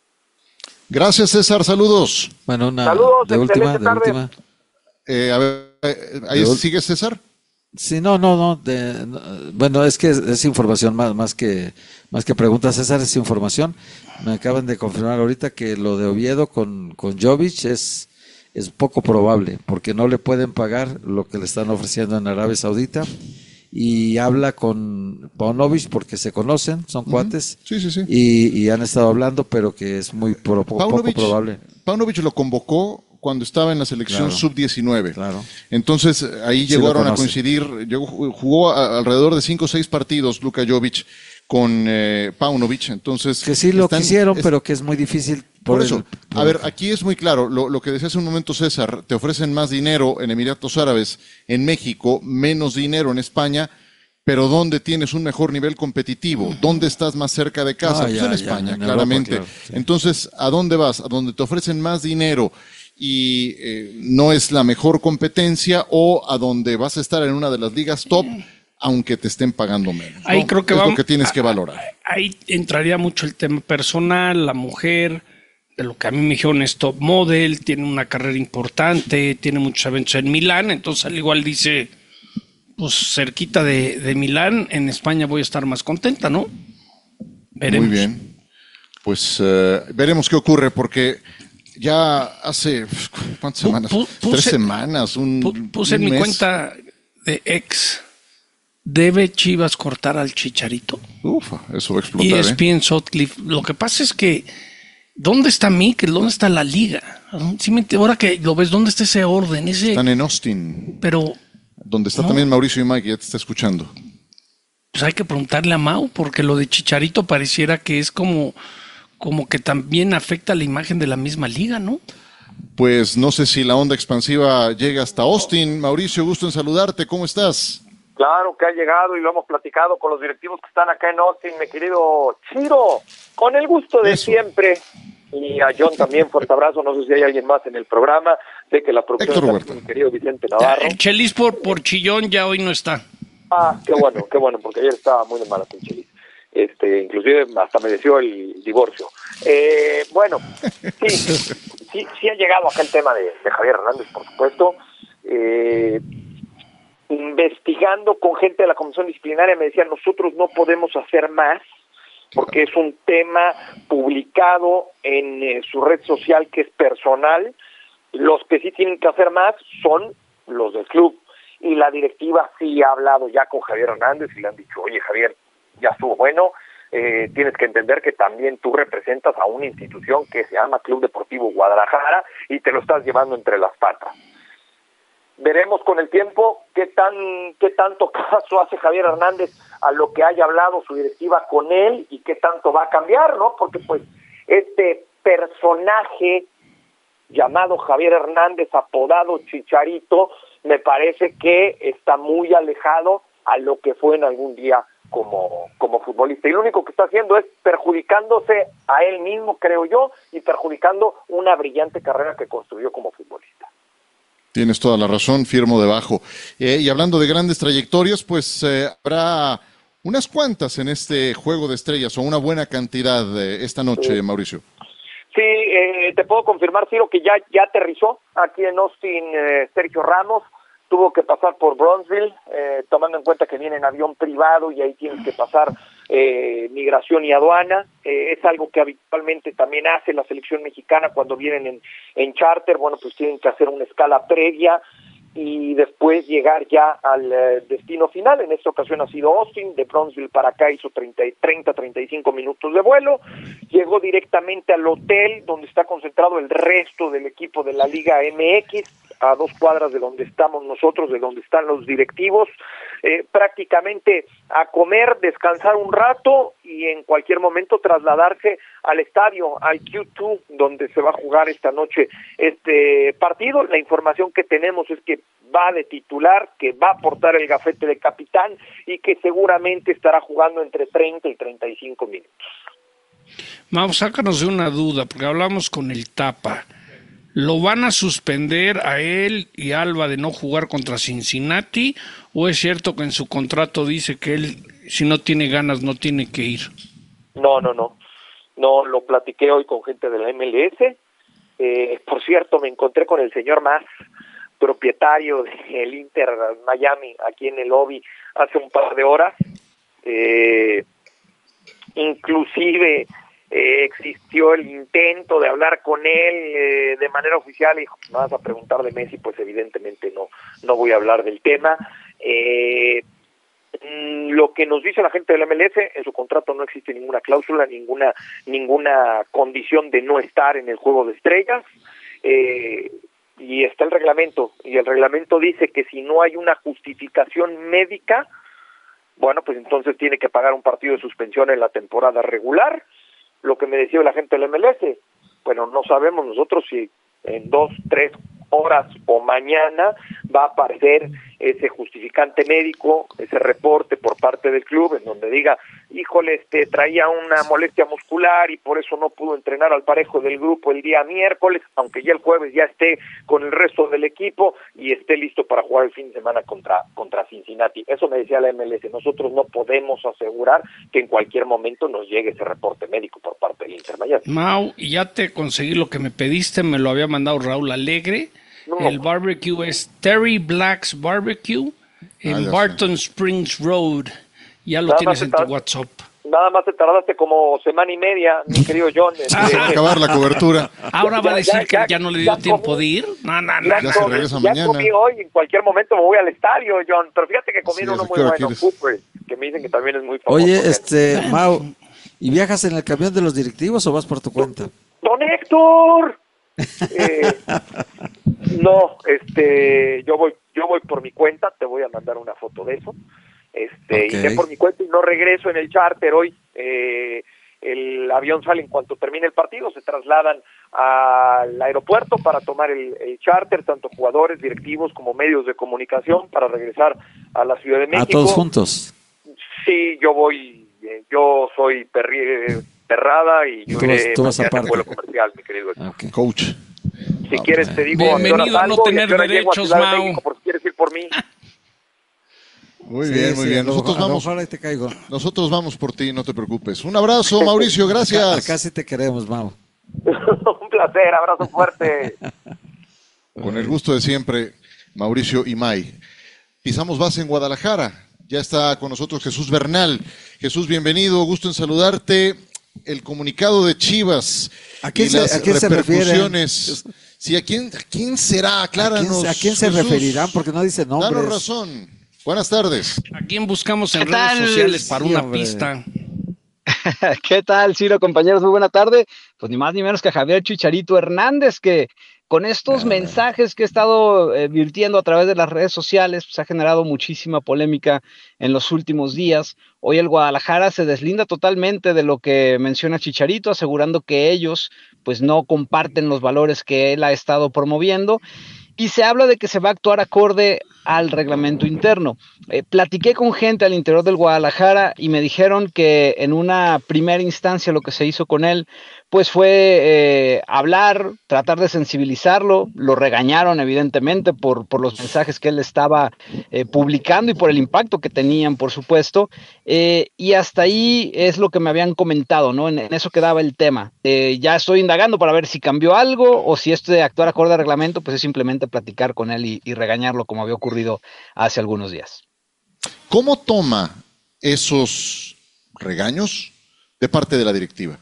Gracias, César, saludos. Bueno, una saludos, de última, de última. Eh, a ver, ¿ahí sigue César? Sí, no, no, no, de, no, bueno, es que es, es información más, más que más que pregunta, César, es información. Me acaban de confirmar ahorita que lo de Oviedo con, con Jovic es, es poco probable, porque no le pueden pagar lo que le están ofreciendo en Arabia Saudita, y habla con Paunovic porque se conocen, son uh-huh. cuates, sí, sí, sí. Y, y han estado hablando, pero que es muy pro, Paunovic, poco probable. Paunovic lo convocó cuando estaba en la selección claro, sub diecinueve. Claro. Entonces ahí sí llegaron a coincidir, llegó, jugó a, alrededor de cinco o seis partidos Luka Jovic con eh, Paunovic, entonces... Que sí lo están, quisieron, es, pero que es muy difícil. Por, por eso, el, por a ver, aquí es muy claro, lo, lo que decía hace un momento César, te ofrecen más dinero en Emiratos Árabes, en México, menos dinero en España, pero ¿dónde tienes un mejor nivel competitivo? ¿Dónde estás más cerca de casa? Ah, pues ya, en España, ya, en claramente. Europa, claro, sí. Entonces, ¿a dónde vas? A donde te ofrecen más dinero y eh, no es la mejor competencia, o a donde vas a estar en una de las ligas top, aunque te estén pagando menos. Ahí ¿no? creo que es vamos, lo que tienes que valorar. Ahí entraría mucho el tema personal, la mujer, de lo que a mí me dijeron es top model, tiene una carrera importante, tiene muchos eventos en Milán, entonces al igual dice, pues cerquita de, de Milán, en España voy a estar más contenta, ¿no? Veremos. Muy bien, pues uh, veremos qué ocurre, porque ya hace, ¿cuántas semanas? Puse, Tres semanas, un Puse un en mes. mi cuenta de ex, ¿debe Chivas cortar al Chicharito? Ufa, eso va a explotar, Y E S P N ¿eh? Sutcliffe, lo que pasa es que, ¿dónde está Mikel? ¿Dónde está la liga? ¿Sí me, ahora que lo ves, ¿dónde está ese orden? Ese, Están en Austin. Pero... Donde está no, también Mauricio y Mike, ya te está escuchando. Pues hay que preguntarle a Mau, porque lo de Chicharito pareciera que es como, como que también afecta la imagen de la misma liga, ¿no? Pues no sé si la onda expansiva llega hasta Austin. Mauricio, gusto en saludarte, ¿cómo estás? Claro que ha llegado y lo hemos platicado con los directivos que están acá en Austin, mi querido Chiro, con el gusto de Eso. siempre. Y a John también, fuerte abrazo, no sé si hay alguien más en el programa, sé que la producción está mi querido Vicente Navarro. El Chelis por, por chillón ya hoy no está. Ah, qué bueno, qué bueno, porque ayer estaba muy de malas el Chelis. Este, inclusive hasta mereció el divorcio. Eh, bueno, sí, sí, sí ha llegado acá el tema de, de Javier Hernández, por supuesto. Eh, investigando con gente de la comisión disciplinaria me decían, nosotros no podemos hacer más, porque es un tema publicado en eh, su red social que es personal. Los que sí tienen que hacer más son los del club, y la directiva sí ha hablado ya con Javier Hernández y le han dicho, oye Javier, ya estuvo bueno, eh, tienes que entender que también tú representas a una institución que se llama Club Deportivo Guadalajara y te lo estás llevando entre las patas. veremos con el tiempo qué tan qué tanto caso hace Javier Hernández a lo que haya hablado su directiva con él y qué tanto va a cambiar, ¿no? Porque pues este personaje llamado Javier Hernández, apodado Chicharito, me parece que está muy alejado a lo que fue en algún día como, como futbolista. Y lo único que está haciendo es perjudicándose a él mismo, creo yo, y perjudicando una brillante carrera que construyó como futbolista. Tienes toda la razón, firmo debajo. Eh, y hablando de grandes trayectorias, pues eh, habrá unas cuantas en este Juego de Estrellas, o una buena cantidad eh, esta noche, sí. Mauricio. Sí, eh, te puedo confirmar, Ciro, que ya, ya aterrizó aquí en Austin eh, Sergio Ramos. Tuvo que pasar por Bronzeville, eh, tomando en cuenta que viene en avión privado y ahí tienes que pasar eh, migración y aduana. Eh, es algo que habitualmente también hace la selección mexicana cuando vienen en, en charter. Bueno, pues tienen que hacer una escala previa y después llegar ya al eh, destino final. En esta ocasión ha sido Austin. De Bronzeville para acá hizo treinta, treinta, treinta y cinco minutos de vuelo. Llegó directamente al hotel donde está concentrado el resto del equipo de la Liga M X, a dos cuadras de donde estamos nosotros, de donde están los directivos, eh, prácticamente a comer, descansar un rato y en cualquier momento trasladarse al estadio, al Q dos, donde se va a jugar esta noche este partido. La información que tenemos es que va de titular, que va a portar el gafete de capitán y que seguramente estará jugando entre treinta y treinta y cinco minutos. Mau, sácanos de una duda, porque hablamos con el Tapa. ¿Lo van a suspender a él y Alba de no jugar contra Cincinnati? ¿O es cierto que en su contrato dice que él, si no tiene ganas, no tiene que ir? No, no, no. No, lo platiqué hoy con gente de la M L S. Eh, por cierto, me encontré con el señor Mas, propietario del Inter Miami, aquí en el lobby hace un par de horas. Eh, inclusive... Eh, existió el intento de hablar con él eh, de manera oficial y dijo, me vas a preguntar de Messi, pues evidentemente no no voy a hablar del tema. Eh, lo que nos dice la gente del M L S, en su contrato no existe ninguna cláusula, ninguna ninguna condición de no estar en el Juego de Estrellas, eh, y está el reglamento, y el reglamento dice que si no hay una justificación médica, bueno, pues entonces tiene que pagar un partido de suspensión en la temporada regular. Lo que me decía la gente del M L S, bueno, no sabemos nosotros si en dos, tres horas o mañana va a aparecer ese justificante médico, ese reporte por parte del club en donde diga, híjole, este traía una molestia muscular y por eso no pudo entrenar al parejo del grupo el día miércoles, aunque ya el jueves ya esté con el resto del equipo y esté listo para jugar el fin de semana contra contra Cincinnati. Eso me decía la M L S, nosotros no podemos asegurar que en cualquier momento nos llegue ese reporte médico por parte del Inter Miami. Mau, ya te conseguí lo que me pediste, me lo había mandado Raúl Alegre. No. El barbecue es Terry Black's Barbecue en ah, Barton sé. Springs Road. Ya lo nada tienes en tu WhatsApp. Nada más te tardaste como semana y media, mi querido John. Este, ah, acabar la cobertura. Ahora va a decir ya, que ya, ya no le dio tiempo comí, de ir. No, no, no. Ya, ya comí, se regresa ya mañana. comí hoy, en cualquier momento me voy al estadio, John. Pero fíjate que comí sí, uno muy bueno, Cooper, que me dicen que también es muy famoso. Oye, este, Mau, ¿y viajas en el camión de los directivos o vas por tu cuenta? ¡Don Héctor! eh, no, este, yo voy, yo voy por mi cuenta, te voy a mandar una foto de eso, este, okay. Iré por mi cuenta y no regreso en el charter hoy. Eh, el avión sale en cuanto termine el partido, se trasladan al aeropuerto para tomar el, el charter, tanto jugadores, directivos como medios de comunicación para regresar a la Ciudad de México. ¿A todos juntos? Sí, yo voy, yo soy perri Perrada y yo iré tú vas aparte. Vuelo comercial, mi querido okay. Coach. Si ah, quieres te digo bienvenido a no tener derechos, Mau. México, por si quieres ir por mí. Muy sí, bien, muy sí, bien. Nosotros vamos, te caigo. nosotros vamos por ti, no te preocupes. Un abrazo, Mauricio, gracias. Acá, acá sí te queremos, Mau. Un placer, abrazo fuerte. Con el gusto de siempre, Mauricio Imay. Pisamos base en Guadalajara. Ya está con nosotros Jesús Bernal. Jesús, bienvenido, gusto en saludarte. El comunicado de Chivas ¿A quién, y se, las ¿a quién repercusiones. Se refieren? Sí, ¿a quién, ¿a quién será? Acláranos. ¿A quién, a quién se Jesús. referirán? Porque no dice nombres. Danos razón. Buenas tardes. ¿A quién buscamos en redes sociales para sí, una hombre. pista? ¿Qué tal, Ciro, compañeros? Muy buena tarde. Pues ni más ni menos que a Javier Chicharito Hernández, que con estos ah. mensajes que he estado eh, virtiendo a través de las redes sociales, pues ha generado muchísima polémica en los últimos días. Hoy el Guadalajara se deslinda totalmente de lo que menciona Chicharito, asegurando que ellos pues no comparten los valores que él ha estado promoviendo. Y se habla de que se va a actuar acorde al reglamento interno. Eh, platiqué con gente al interior del Guadalajara y me dijeron que en una primera instancia lo que se hizo con él pues fue eh, hablar, tratar de sensibilizarlo. Lo regañaron evidentemente por, por los mensajes que él estaba eh, publicando y por el impacto que tenían, por supuesto. Eh, y hasta ahí es lo que me habían comentado, ¿no? En, en eso quedaba el tema. Eh, ya estoy indagando para ver si cambió algo o si esto de actuar acorde al reglamento pues es simplemente platicar con él y, y regañarlo como había ocurrido hace algunos días. ¿Cómo toma esos regaños de parte de la directiva?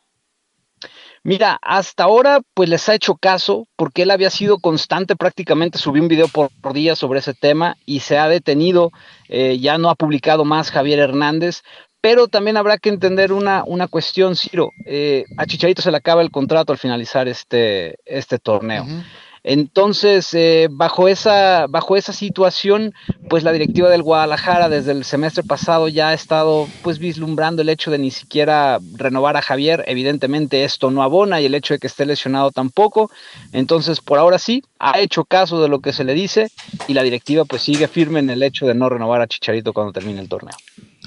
Mira, hasta ahora pues les ha hecho caso porque él había sido constante, prácticamente subió un video por, por día sobre ese tema y se ha detenido, eh, ya no ha publicado más Javier Hernández, pero también habrá que entender una, una cuestión, Ciro, eh, a Chicharito se le acaba el contrato al finalizar este, este torneo. Uh-huh. Entonces, eh, bajo esa, bajo esa situación, pues la directiva del Guadalajara desde el semestre pasado ya ha estado pues vislumbrando el hecho de ni siquiera renovar a Javier. Evidentemente esto no abona y el hecho de que esté lesionado tampoco. Entonces, por ahora sí, ha hecho caso de lo que se le dice y la directiva pues sigue firme en el hecho de no renovar a Chicharito cuando termine el torneo.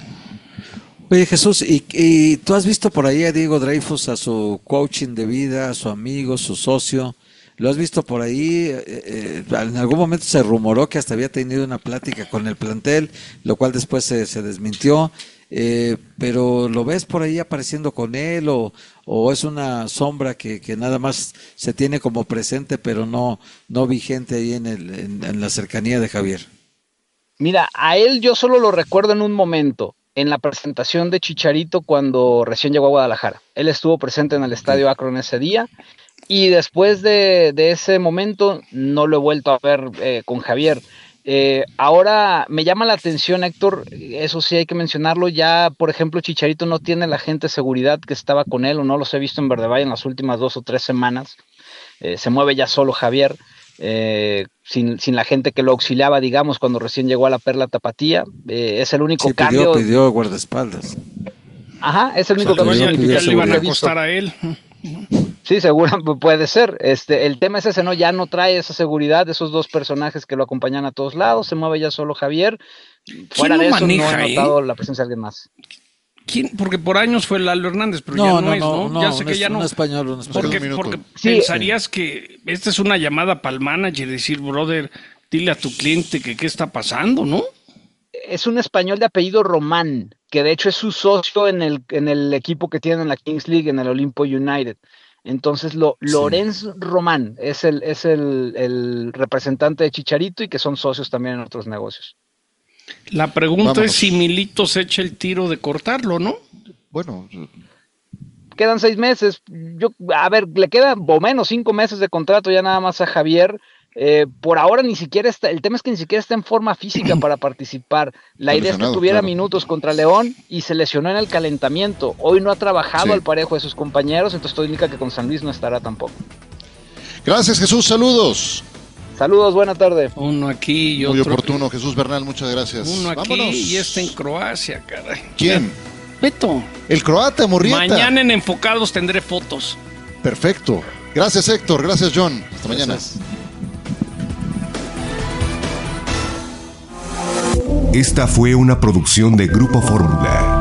Oye, Jesús, ¿y, y tú has visto por ahí a Diego Dreyfus, a su coaching de vida, a su amigo, su socio? ¿Lo has visto por ahí? Eh, eh, en algún momento se rumoró que hasta había tenido una plática con el plantel, lo cual después se, se desmintió, eh, pero ¿lo ves por ahí apareciendo con él o, o es una sombra que, que nada más se tiene como presente pero no, no vigente ahí en, el, en, en la cercanía de Javier? Mira, a él yo solo lo recuerdo en un momento, en la presentación de Chicharito cuando recién llegó a Guadalajara. Él estuvo presente en el Estadio Akron ese día. Y después de, de ese momento no lo he vuelto a ver eh, con Javier. Eh, ahora me llama la atención, Héctor, eso sí hay que mencionarlo, ya por ejemplo Chicharito no tiene la agente de seguridad que estaba con él o no los he visto en Verde Valle en las últimas dos o tres semanas. Eh, se mueve ya solo Javier, eh, sin, sin la gente que lo auxiliaba, digamos, cuando recién llegó a la Perla Tapatía. Eh, es el único sí, pidió, cambio. pidió guardaespaldas. Ajá, es el único o sea, cambio. Ya, ya le iban a acostar a él. Sí, seguro puede ser. Este, el tema es ese, ¿no? Ya no trae esa seguridad de esos dos personajes que lo acompañan a todos lados. Se mueve ya solo Javier. Fuera de eso, maneja, no he notado eh? la presencia de alguien más. ¿Quién? Porque por años fue Lalo Hernández, pero no, ya no, no es, ¿no? no Ya sé un que es, ya no. Un español, un español. Porque, porque sí, pensarías sí. que esta es una llamada para el manager y decir, brother, dile a tu cliente que qué está pasando, ¿no? Es un español de apellido Román, que de hecho es su socio en el, en el equipo que tiene en la Kings League, en el Olimpo United. Entonces, lo, sí. Lorenz Román es, el, es el, el representante de Chicharito y que son socios también en otros negocios. La pregunta Vámonos. es si Milito se echa el tiro de cortarlo, ¿no? Bueno, quedan seis meses. Yo, a ver, le quedan o menos cinco meses de contrato ya nada más a Javier. Eh, por ahora ni siquiera está, el tema es que ni siquiera está en forma física para participar. La idea es que tuviera claro. minutos contra León y se lesionó en el calentamiento. Hoy no ha trabajado sí. al parejo de sus compañeros, entonces todo indica que con San Luis no estará tampoco. Gracias, Jesús, saludos. Saludos, buena tarde. Uno aquí y otro. Muy oportuno, Jesús Bernal, muchas gracias. Uno aquí Vámonos. Y este en Croacia, caray. ¿Quién? Beto. El croata, Murrieta. Mañana en Enfocados tendré fotos. Perfecto. Gracias, Héctor. Gracias, John. Hasta mañana. Gracias. Esta fue una producción de Grupo Fórmula.